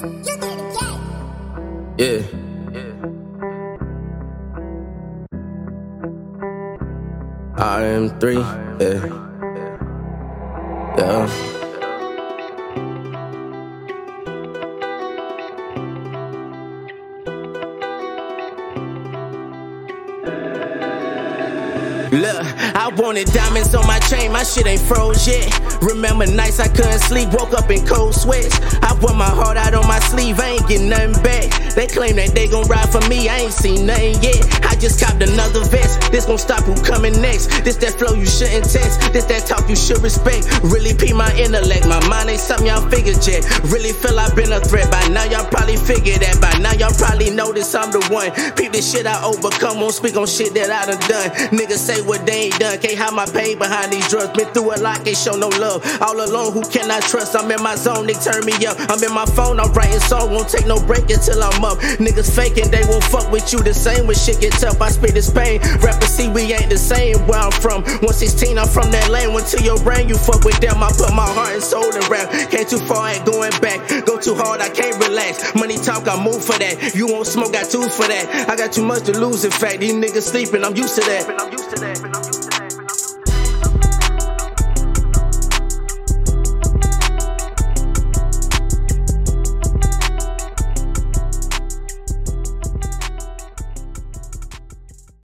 Yeah. RM3, yeah. Yeah. Look, I wanted diamonds on my chain, my shit ain't froze yet. Remember nights I couldn't sleep, woke up in cold sweats. I wore my heart out on my sleeve, I ain't getting nothing back. They claim that they gon' ride for me, I ain't seen nothing yet. I just copped another vest, this gon' stop who coming next. This that flow you shouldn't test, this that talk you should respect. Really pee my intellect, my mind ain't something y'all figured yet. Really feel I've been a threat, by now y'all probably figured that. By now y'all probably notice I'm the one. Peep this shit I overcome, won't speak on shit that I done done. Niggas say what they ain't done, can't hide my pain behind these drugs. Been through a lot, can't show no love. All alone, who can I trust? I'm in my zone, they turn me up. I'm in my phone, I'm writing songs, won't take no break until I'm up. Niggas faking, they won't fuck with you the same when shit get tough. I spit this pain, rappers see we ain't the same where I'm from. 116, I'm from that lane, went to your brain, you fuck with them. I put my heart and soul in rap, came too far, ain't going back. Go too hard, I can't relax. Money talk, I move for that. You won't smoke, got tools for that. I got too much to lose, in fact. These niggas sleeping, I'm used to that.